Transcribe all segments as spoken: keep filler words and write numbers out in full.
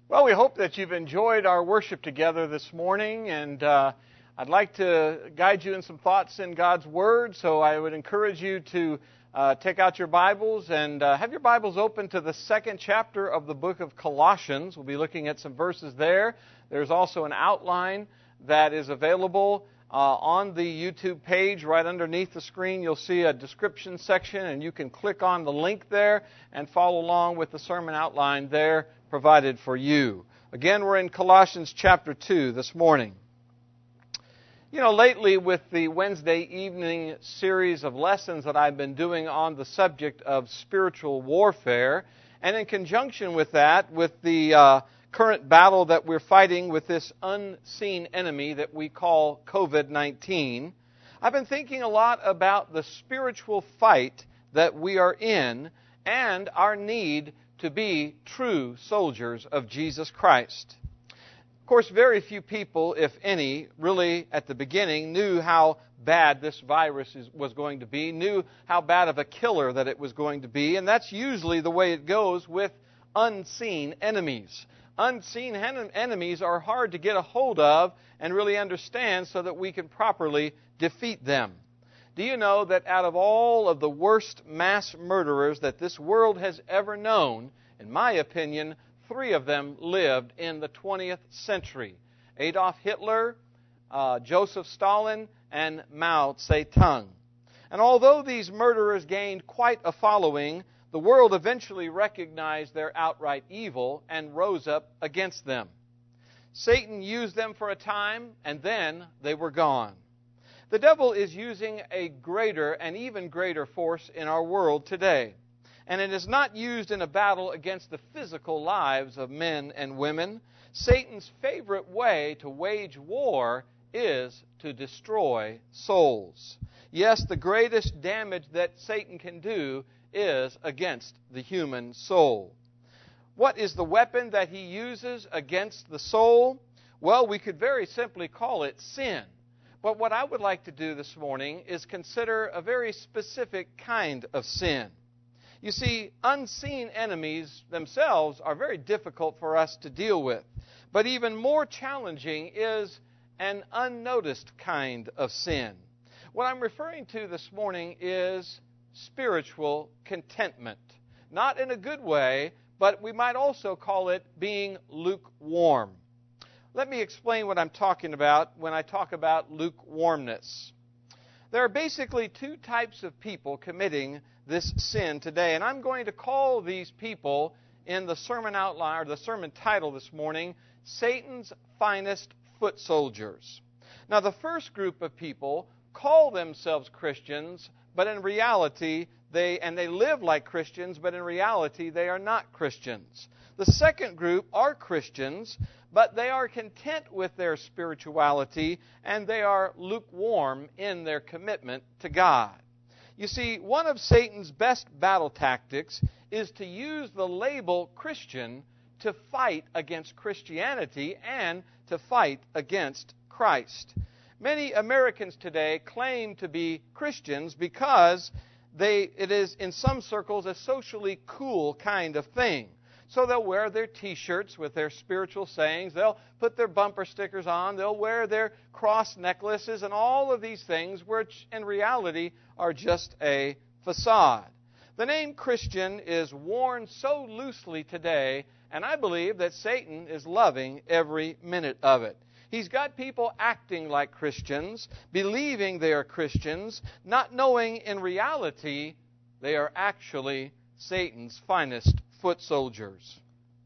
Well, we hope that you've enjoyed our worship together this morning, and uh, I'd like to guide you in some thoughts in God's Word, so I would encourage you to uh, take out your Bibles and uh, have your Bibles open to the second chapter of the book of Colossians. We'll be looking at some verses there. There's also an outline that is available uh, on the YouTube page. Right underneath the screen, you'll see a description section, and you can click on the link there and follow along with the sermon outline there provided for you. Again, we're in Colossians chapter two this morning. You know, lately with the Wednesday evening series of lessons that I've been doing on the subject of spiritual warfare, and in conjunction with that, with the uh, current battle that we're fighting with this unseen enemy that we call covid nineteen, I've been thinking a lot about the spiritual fight that we are in and our need to be true soldiers of Jesus Christ. Of course, very few people, if any, really at the beginning knew how bad this virus is, was going to be, knew how bad of a killer that it was going to be, and that's usually the way it goes with unseen enemies. Unseen en- enemies are hard to get a hold of and really understand so that we can properly defeat them. Do you know that out of all of the worst mass murderers that this world has ever known, in my opinion, three of them lived in the twentieth century? Adolf Hitler, uh, Joseph Stalin, and Mao Zedong. And although these murderers gained quite a following, the world eventually recognized their outright evil and rose up against them. Satan used them for a time, and then they were gone. The devil is using a greater and even greater force in our world today. And it is not used in a battle against the physical lives of men and women. Satan's favorite way to wage war is to destroy souls. Yes, the greatest damage that Satan can do is against the human soul. What is the weapon that he uses against the soul? Well, we could very simply call it sin. But what I would like to do this morning is consider a very specific kind of sin. You see, unseen enemies themselves are very difficult for us to deal with. But even more challenging is an unnoticed kind of sin. What I'm referring to this morning is spiritual contentment. Not in a good way, but we might also call it being lukewarm. Let me explain what I'm talking about when I talk about lukewarmness. There are basically two types of people committing this sin today, and I'm going to call these people in the sermon outline, or the sermon title this morning, Satan's Finest Foot Soldiers. Now, the first group of people call themselves Christians, but in reality, they and they live like Christians, but in reality, they are not Christians. The second group are Christians, but they are content with their spirituality, and they are lukewarm in their commitment to God. You see, one of Satan's best battle tactics is to use the label Christian to fight against Christianity and to fight against Christ. Many Americans today claim to be Christians because they, it is, in some circles, a socially cool kind of thing. So they'll wear their T-shirts with their spiritual sayings. They'll put their bumper stickers on. They'll wear their cross necklaces and all of these things, which in reality are just a facade. The name Christian is worn so loosely today, and I believe that Satan is loving every minute of it. He's got people acting like Christians, believing they are Christians, not knowing in reality they are actually Satan's finest foot soldiers.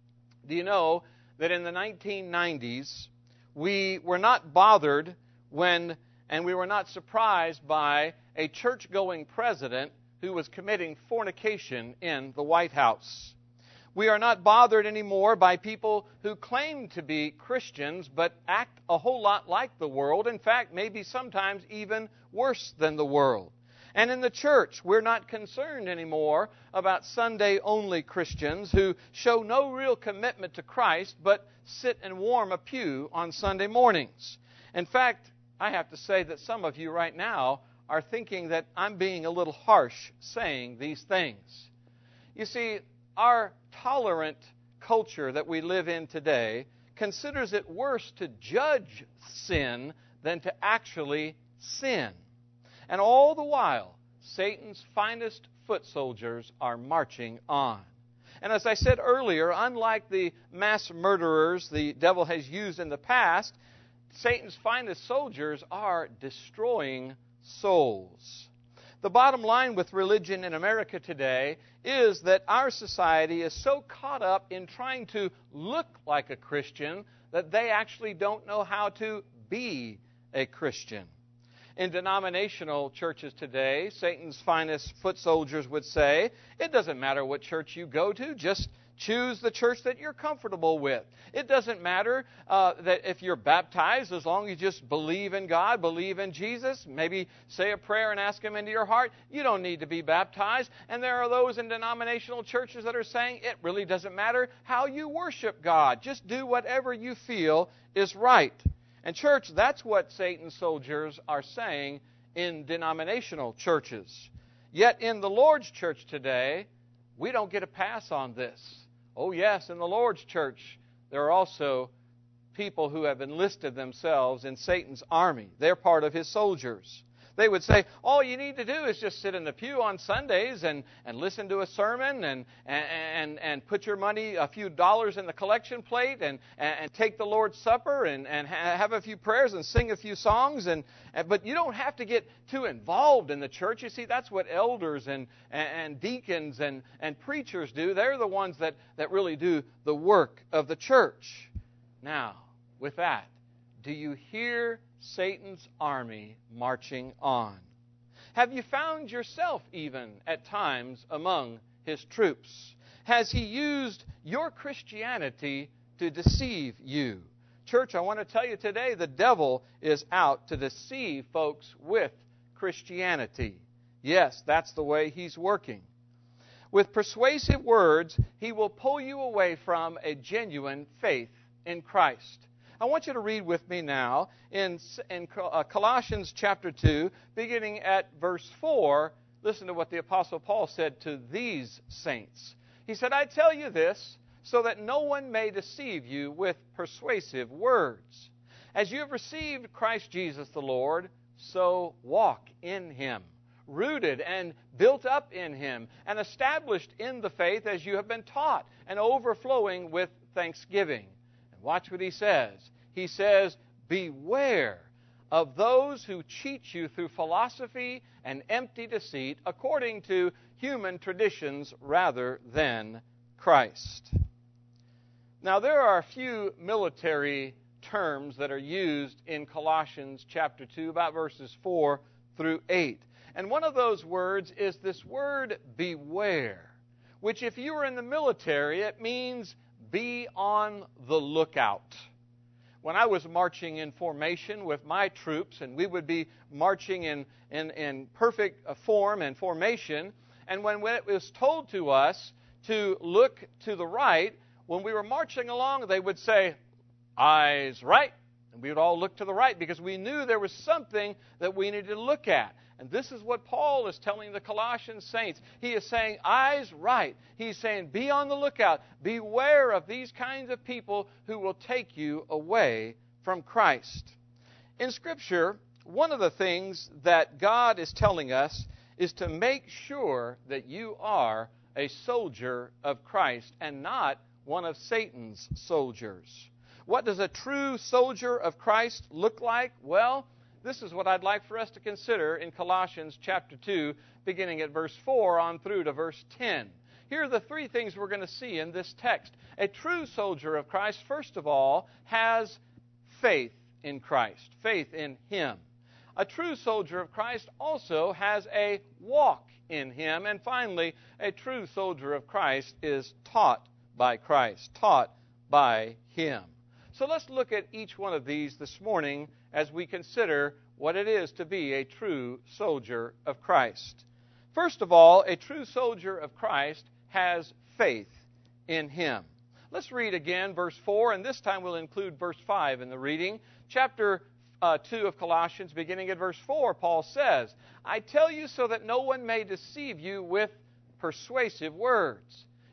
Do you know that in the nineteen nineties, we were not bothered when, and we were not surprised by a church-going president who was committing fornication in the White House. We are not bothered anymore by people who claim to be Christians but act a whole lot like the world. In fact, maybe sometimes even worse than the world. And in the church, we're not concerned anymore about Sunday-only Christians who show no real commitment to Christ but sit and warm a pew on Sunday mornings. In fact, I have to say that some of you right now are thinking that I'm being a little harsh saying these things. You see, our tolerant culture that we live in today considers it worse to judge sin than to actually sin. And all the while, Satan's finest foot soldiers are marching on. And as I said earlier, unlike the mass murderers the devil has used in the past, Satan's finest soldiers are destroying souls. The bottom line with religion in America today is that our society is so caught up in trying to look like a Christian that they actually don't know how to be a Christian. In denominational churches today, Satan's finest foot soldiers would say, it doesn't matter what church you go to, just choose the church that you're comfortable with. It doesn't matter uh, that if you're baptized, as long as you just believe in God, believe in Jesus, maybe say a prayer and ask Him into your heart, you don't need to be baptized. And there are those in denominational churches that are saying it really doesn't matter how you worship God. Just do whatever you feel is right. And church, that's what Satan's soldiers are saying in denominational churches. Yet in the Lord's church today, we don't get a pass on this. Oh yes, in the Lord's church, there are also people who have enlisted themselves in Satan's army. They're part of his soldiers. They would say, all you need to do is just sit in the pew on Sundays and, and listen to a sermon and, and, and put your money, a few dollars in the collection plate and, and take the Lord's Supper and, and have a few prayers and sing a few songs. And, but you don't have to get too involved in the church. You see, that's what elders and, and deacons and, and preachers do. They're the ones that, that really do the work of the church. Now, with that, do you hear Satan's army marching on? Have you found yourself even at times among his troops? Has he used your Christianity to deceive you? Church, I want to tell you today, the devil is out to deceive folks with Christianity. Yes, that's the way he's working. With persuasive words, he will pull you away from a genuine faith in Christ. I want you to read with me now in, in Colossians chapter two, beginning at verse four. Listen to what the Apostle Paul said to these saints. He said, I tell you this, so that no one may deceive you with persuasive words. As you have received Christ Jesus the Lord, so walk in Him, rooted and built up in Him, and established in the faith as you have been taught, and overflowing with thanksgiving. Watch what he says. He says, beware of those who cheat you through philosophy and empty deceit according to human traditions rather than Christ. Now, there are a few military terms that are used in Colossians chapter two, about verses four through eight. And one of those words is this word beware, which if you were in the military, it means be on the lookout. When I was marching in formation with my troops, and we would be marching in, in, in perfect form and formation, and when it was told to us to look to the right, when we were marching along, they would say, eyes right. And we would all look to the right because we knew there was something that we needed to look at. And this is what Paul is telling the Colossian saints. He is saying, eyes right. He's saying, be on the lookout. Beware of these kinds of people who will take you away from Christ. In Scripture, one of the things that God is telling us is to make sure that you are a soldier of Christ and not one of Satan's soldiers. What does a true soldier of Christ look like? Well, this is what I'd like for us to consider in Colossians chapter two, beginning at verse four on through to verse ten. Here are the three things we're going to see in this text. A true soldier of Christ, first of all, has faith in Christ, faith in Him. A true soldier of Christ also has a walk in Him. And finally, a true soldier of Christ is taught by Christ, taught by Him. So let's look at each one of these this morning as we consider what it is to be a true soldier of Christ. First of all, a true soldier of Christ has faith in Him. Let's read again verse four, and this time we'll include verse five in the reading. Chapter uh, two of Colossians, beginning at verse four, Paul says, I tell you so that no one may deceive you with persuasive words.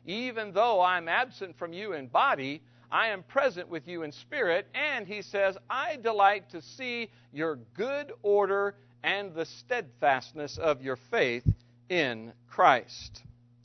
Even though I'm absent from you in body, I am present with you in spirit. And he says, I delight to see your good order and the steadfastness of your faith in Christ.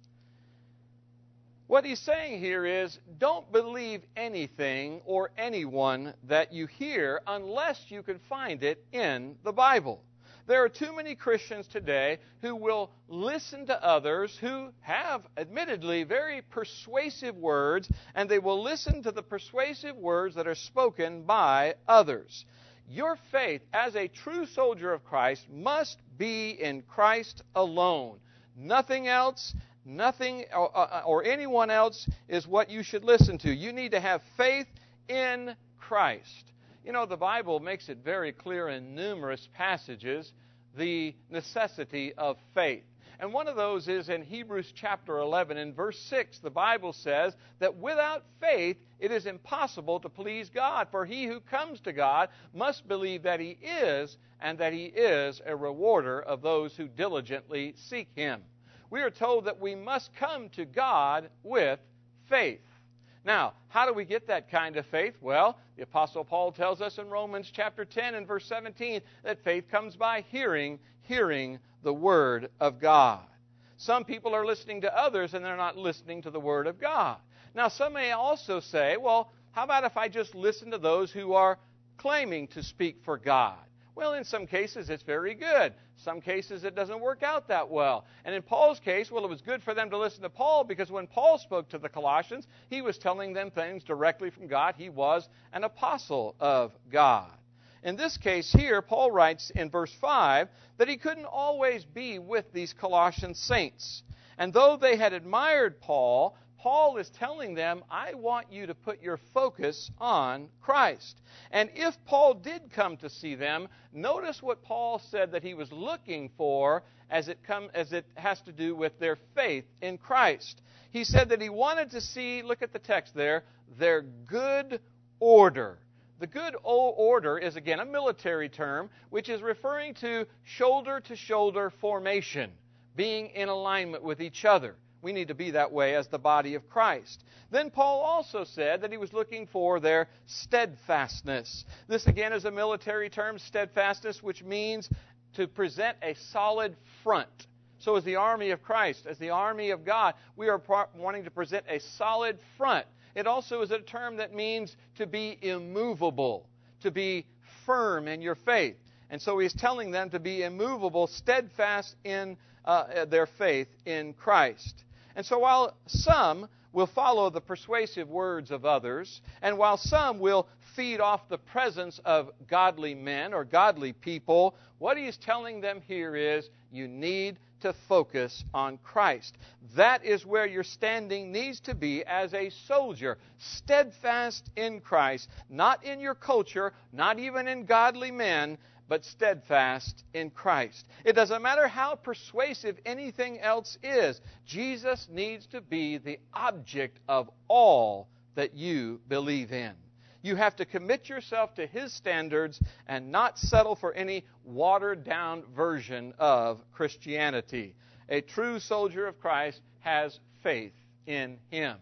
What he's saying here is, don't believe anything or anyone that you hear unless you can find it in the Bible. There are too many Christians today who will listen to others who have, admittedly, very persuasive words, and they will listen to the persuasive words that are spoken by others. Your faith as a true soldier of Christ must be in Christ alone. Nothing else, nothing or, or anyone else is what you should listen to. You need to have faith in Christ. You know, the Bible makes it very clear in numerous passages the necessity of faith. And one of those is in Hebrews chapter eleven. In verse six, the Bible says that without faith it is impossible to please God. For he who comes to God must believe that He is, and that He is a rewarder of those who diligently seek Him. We are told that we must come to God with faith. Now, how do we get that kind of faith? Well, the Apostle Paul tells us in Romans chapter ten and verse seventeen that faith comes by hearing, hearing the Word of God. Some people are listening to others and they're not listening to the Word of God. Now, some may also say, well, how about if I just listen to those who are claiming to speak for God? Well, in some cases, it's very good. Some cases, it doesn't work out that well. And in Paul's case, well, it was good for them to listen to Paul because when Paul spoke to the Colossians, he was telling them things directly from God. He was an apostle of God. In this case here, Paul writes in verse five that he couldn't always be with these Colossian saints. And though they had admired Paul, Paul is telling them, I want you to put your focus on Christ. And if Paul did come to see them, notice what Paul said that he was looking for as it come, as it has to do with their faith in Christ. He said that he wanted to see, look at the text there, their good order. The good order is, again, a military term, which is referring to shoulder-to-shoulder formation, being in alignment with each other. We need to be that way as the body of Christ. Then Paul also said that he was looking for their steadfastness. This again is a military term, steadfastness, which means to present a solid front. So as the army of Christ, as the army of God, we are wanting to present a solid front. It also is a term that means to be immovable, to be firm in your faith. And so he's telling them to be immovable, steadfast in uh, their faith in Christ. And so while some will follow the persuasive words of others, and while some will feed off the presence of godly men or godly people, what he is telling them here is you need to focus on Christ. That is where your standing needs to be as a soldier, steadfast in Christ, not in your culture, not even in godly men, but steadfast in Christ. It doesn't matter how persuasive anything else is. Jesus needs to be the object of all that you believe in. You have to commit yourself to His standards and not settle for any watered-down version of Christianity. A true soldier of Christ has faith in Him.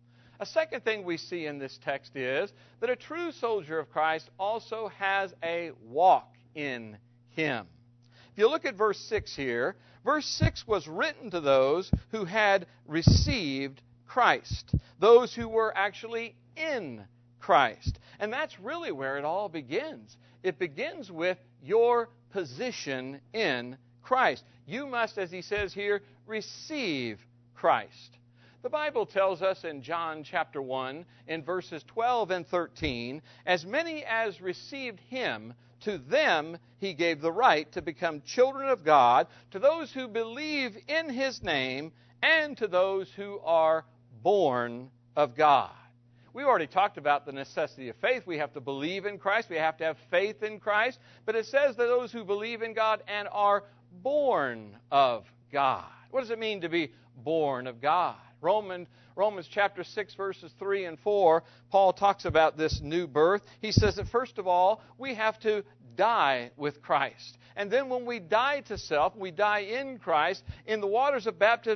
A second thing we see in this text is that a true soldier of Christ also has a walk in Him. If you look at verse six here, verse six was written to those who had received Christ, those who were actually in Christ. And that's really where it all begins. It begins with your position in Christ. You must, as he says here, receive Christ. The Bible tells us in John chapter one, in verses twelve and thirteen, as many as received Him, to them He gave the right to become children of God, to those who believe in His name, and to those who are born of God. We already talked about the necessity of faith. We have to believe in Christ. We have to have faith in Christ. But it says that those who believe in God and are born of God. What does it mean to be born of God? Romans, Romans chapter six, verses three and four, Paul talks about this new birth. He says that first of all, we have to die with Christ. And then when we die to self, we die in Christ, in the waters of baptism,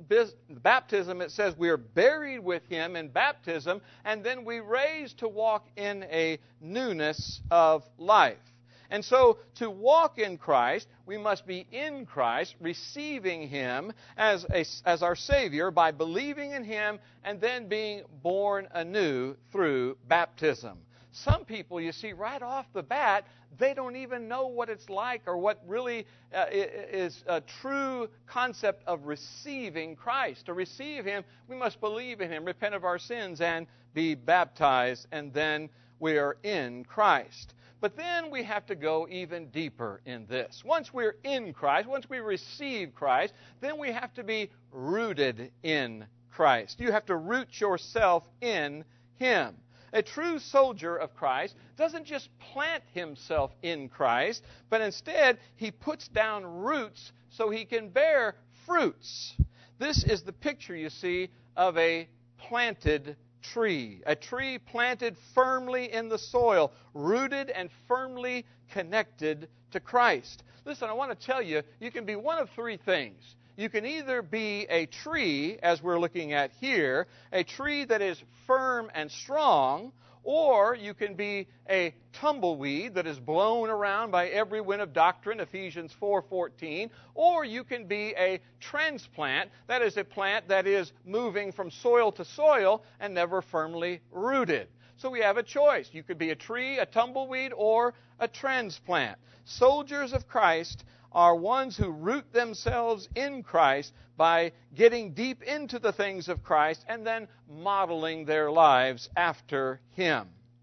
baptism, it says we are buried with Him in baptism, and then we raised to walk in a newness of life. And so, to walk in Christ, we must be in Christ, receiving Him as, a, as our Savior by believing in Him and then being born anew through baptism. Some people, you see, right off the bat, they don't even know what it's like or what really uh, is a true concept of receiving Christ. To receive Him, we must believe in Him, repent of our sins, and be baptized, and then we are in Christ. But then we have to go even deeper in this. Once we're in Christ, once we receive Christ, then we have to be rooted in Christ. You have to root yourself in Him. A true soldier of Christ doesn't just plant himself in Christ, but instead he puts down roots so he can bear fruits. This is the picture, you see, of a planted tree. A tree planted firmly in the soil, rooted and firmly connected to Christ. Listen, I want to tell you, you can be one of three things. You can either be a tree, as we're looking at here, a tree that is firm and strong, or you can be a tumbleweed that is blown around by every wind of doctrine, Ephesians four fourteen, or you can be a transplant, that is a plant that is moving from soil to soil and never firmly rooted. So we have a choice. You could be a tree, a tumbleweed, or a transplant. Soldiers of Christ are ones who root themselves in Christ by getting deep into the things of Christ and then modeling their lives after Him.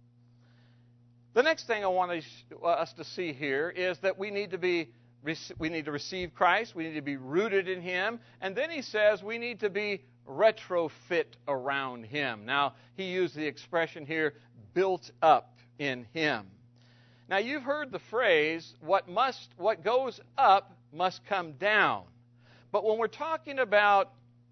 The next thing I want us to see here is that we need to be we need to receive Christ, we need to be rooted in Him, and then he says we need to be retrofit around Him. Now, he used the expression here, built up in Him. Now, you've heard the phrase, what must, what goes up must come down. But when we're talking about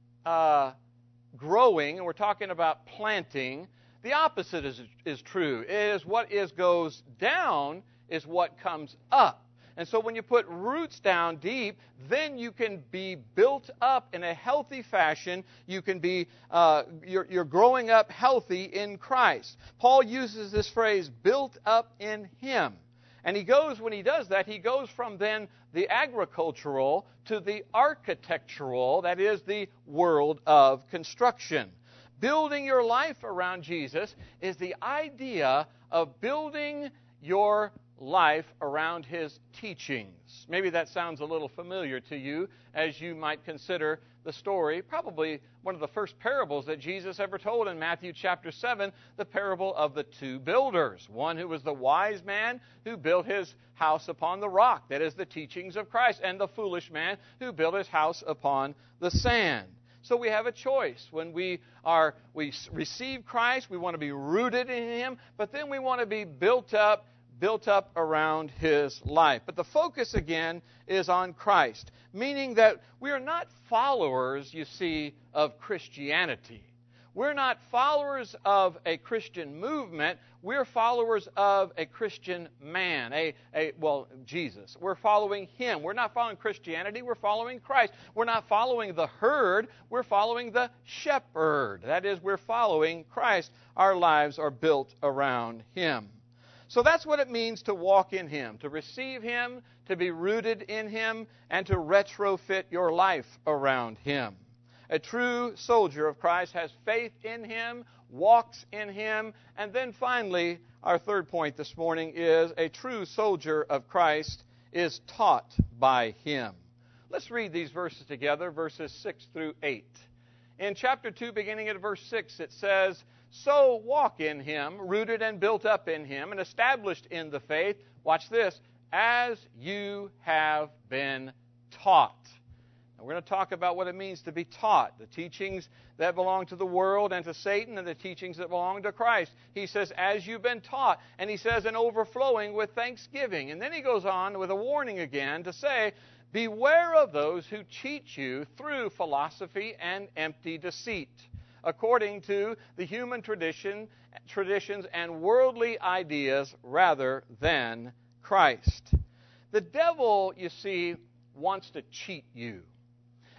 uh, growing and we're talking about planting, the opposite is, is true. It is what is goes down is what comes up. And so when you put roots down deep, then you can be built up in a healthy fashion. You can be, uh, you're, you're growing up healthy in Christ. Paul uses this phrase, built up in Him. And he goes, when he does that, he goes from then the agricultural to the architectural, that is the world of construction. Building your life around Jesus is the idea of building your life around His teachings. Maybe that sounds a little familiar to you as you might consider the story, probably one of the first parables that Jesus ever told in Matthew chapter seven, the parable of the two builders. One who was the wise man who built his house upon the rock, that is the teachings of Christ, and the foolish man who built his house upon the sand. So we have a choice. When we are we receive Christ, we want to be rooted in Him, but then we want to be built up built up around His life. But the focus, again, is on Christ, meaning that we are not followers, you see, of Christianity. We're not followers of a Christian movement. We're followers of a Christian man, a, a well, Jesus. We're following Him. We're not following Christianity. We're following Christ. We're not following the herd. We're following the shepherd. That is, we're following Christ. Our lives are built around Him. So that's what it means to walk in Him, to receive Him, to be rooted in Him, and to retrofit your life around Him. A true soldier of Christ has faith in Him, walks in Him, and then finally, our third point this morning is a true soldier of Christ is taught by Him. Let's read these verses together, verses six through eight. In chapter two, beginning at verse six, it says, "So walk in Him, rooted and built up in Him, and established in the faith," watch this, "as you have been taught." Now, we're going to talk about what it means to be taught, the teachings that belong to the world and to Satan, and the teachings that belong to Christ. He says, as you've been taught, and he says, and overflowing with thanksgiving. And then he goes on with a warning again to say, beware of those who cheat you through philosophy and empty deceit, according to the human tradition, traditions and worldly ideas rather than Christ. The devil, you see, wants to cheat you.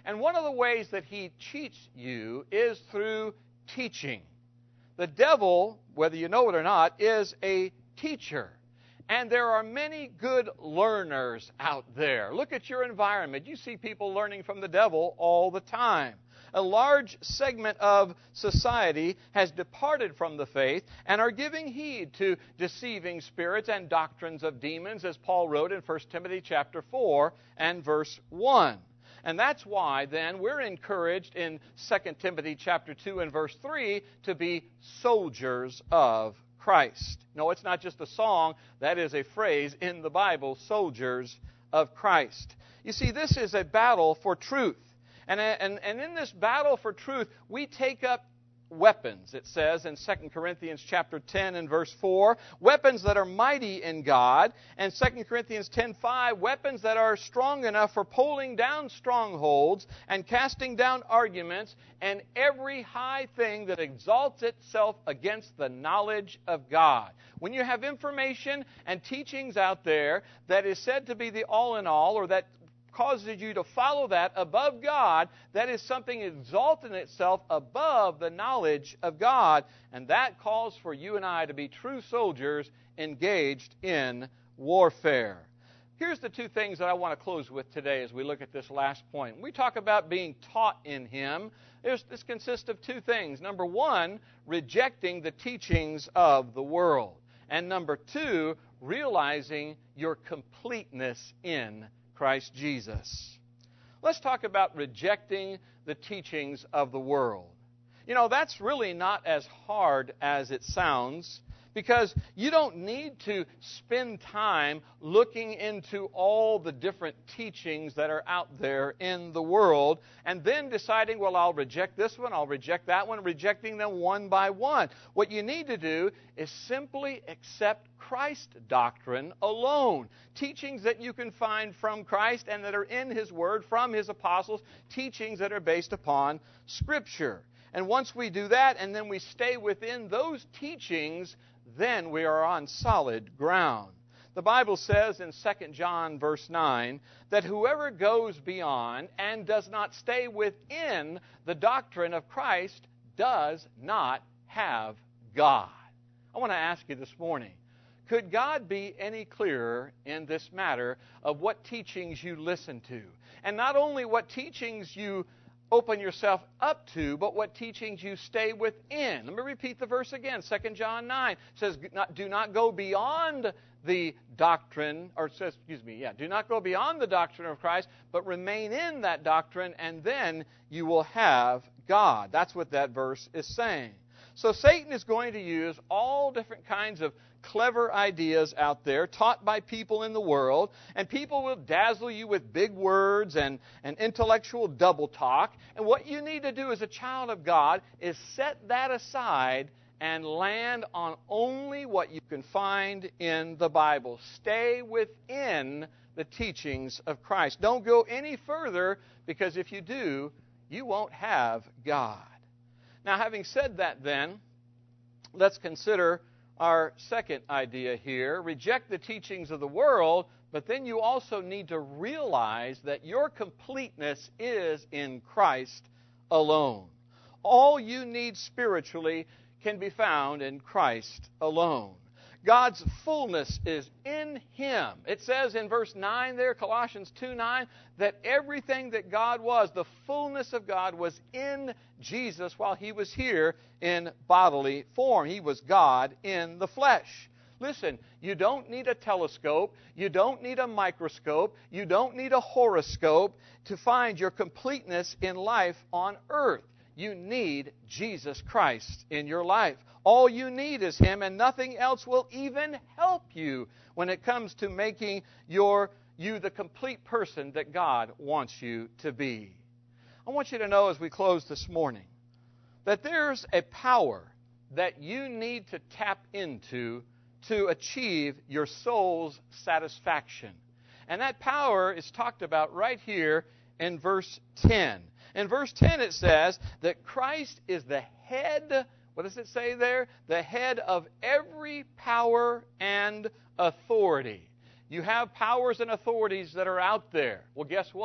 And one of the ways that he cheats you is through teaching. The devil, whether you know it or not, is a teacher. And there are many good learners out there. Look at your environment. You see people learning from the devil all the time. A large segment of society has departed from the faith and are giving heed to deceiving spirits and doctrines of demons, as Paul wrote in First Timothy chapter four and verse one. And that's why, then, we're encouraged in Second Timothy chapter two and verse three to be soldiers of Christ. No, it's not just a song. That is a phrase in the Bible, soldiers of Christ. You see, this is a battle for truth. And, and, and in this battle for truth, we take up weapons, it says in Second Corinthians chapter ten and verse four, weapons that are mighty in God, and Second Corinthians ten five, weapons that are strong enough for pulling down strongholds and casting down arguments and every high thing that exalts itself against the knowledge of God. When you have information and teachings out there that is said to be the all-in-all, or that causes you to follow that above God, that is something exalting itself above the knowledge of God. And that calls for you and I to be true soldiers engaged in warfare. Here's the two things that I want to close with today as we look at this last point. We talk about being taught in Him. There's, this consists of two things. Number one, rejecting the teachings of the world. And number two, realizing your completeness in Christ Jesus. Let's talk about rejecting the teachings of the world. You know, that's really not as hard as it sounds, because you don't need to spend time looking into all the different teachings that are out there in the world and then deciding, well, I'll reject this one, I'll reject that one, rejecting them one by one. What you need to do is simply accept Christ's doctrine alone. Teachings that you can find from Christ and that are in His Word, from His apostles, teachings that are based upon Scripture. And once we do that and then we stay within those teachings, then we are on solid ground. The Bible says in Second John verse nine that whoever goes beyond and does not stay within the doctrine of Christ does not have God. I want to ask you this morning, could God be any clearer in this matter of what teachings you listen to? And not only what teachings you open yourself up to, but what teachings you stay within. Let me repeat the verse again. Second John nine says, do not go beyond the doctrine, or says, excuse me, yeah, do not go beyond the doctrine of Christ, but remain in that doctrine, and then you will have God. That's what that verse is saying. So Satan is going to use all different kinds of clever ideas out there taught by people in the world, and people will dazzle you with big words and, and intellectual double talk. And what you need to do as a child of God is set that aside and land on only what you can find in the Bible. Stay within the teachings of Christ. Don't go any further, because if you do, you won't have God. Now, having said that, then, let's consider our second idea here. Reject the teachings of the world, but then you also need to realize that your completeness is in Christ alone. All you need spiritually can be found in Christ alone. God's fullness is in Him. It says in verse nine there, Colossians two nine, that everything that God was, the fullness of God, was in Jesus while He was here in bodily form. He was God in the flesh. Listen, you don't need a telescope, you don't need a microscope, you don't need a horoscope to find your completeness in life on earth. You need Jesus Christ in your life. All you need is Him, and nothing else will even help you when it comes to making your you the complete person that God wants you to be. I want you to know as we close this morning that there's a power that you need to tap into to achieve your soul's satisfaction. And that power is talked about right here in verse ten. In verse ten it says that Christ is the head. What does it say there? The head of every power and authority. You have powers and authorities that are out there. Well, guess what?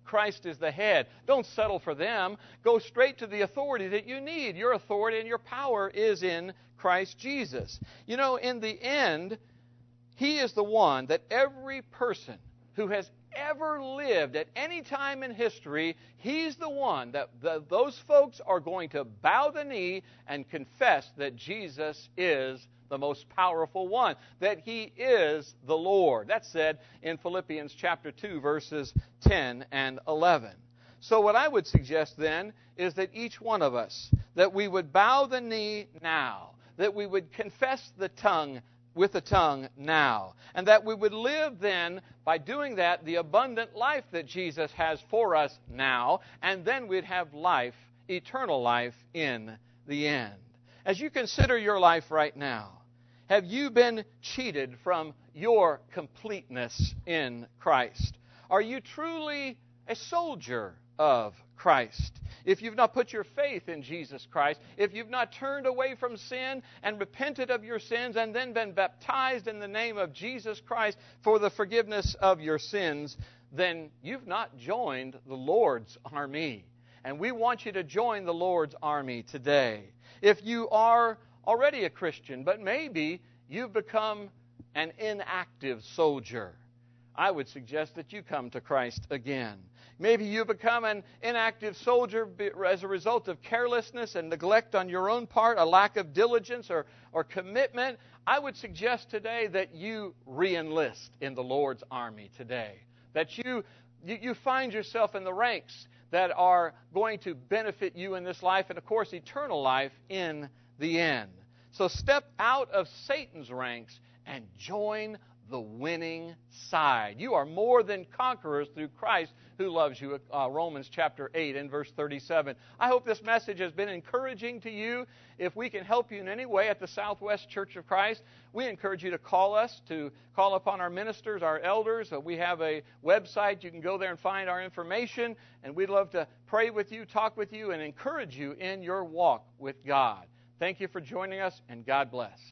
Christ is the head. Don't settle for them. Go straight to the authority that you need. Your authority and your power is in Christ Jesus. You know, in the end, He is the one that every person who has ever lived at any time in history, He's the one that the, those folks are going to bow the knee and confess that Jesus is the most powerful one, that He is the Lord. That's said in Philippians chapter two, verses ten and eleven. So what I would suggest then is that each one of us, that we would bow the knee now, that we would confess the tongue with the tongue now, and that we would live then, by doing that, the abundant life that Jesus has for us now, and then we'd have life, eternal life, in the end. As you consider your life right now, have you been cheated from your completeness in Christ? Are you truly a soldier of Christ? If you've not put your faith in Jesus Christ, if you've not turned away from sin and repented of your sins and then been baptized in the name of Jesus Christ for the forgiveness of your sins, then you've not joined the Lord's army. And we want you to join the Lord's army today. If you are already a Christian, but maybe you've become an inactive soldier, I would suggest that you come to Christ again. Maybe you become an inactive soldier as a result of carelessness and neglect on your own part, a lack of diligence or, or commitment. I would suggest today that you re-enlist in the Lord's army today. That you, you, you find yourself in the ranks that are going to benefit you in this life and, of course, eternal life in the end. So step out of Satan's ranks and join the winning side. You are more than conquerors through Christ who loves you. Uh, Romans chapter eight and verse thirty-seven. I hope this message has been encouraging to you. If we can help you in any way at the Southwest Church of Christ, we encourage you to call us, to call upon our ministers, our elders. Uh, we have a website. You can go there and find our information, and we'd love to pray with you, talk with you, and encourage you in your walk with God. Thank you for joining us, and God bless.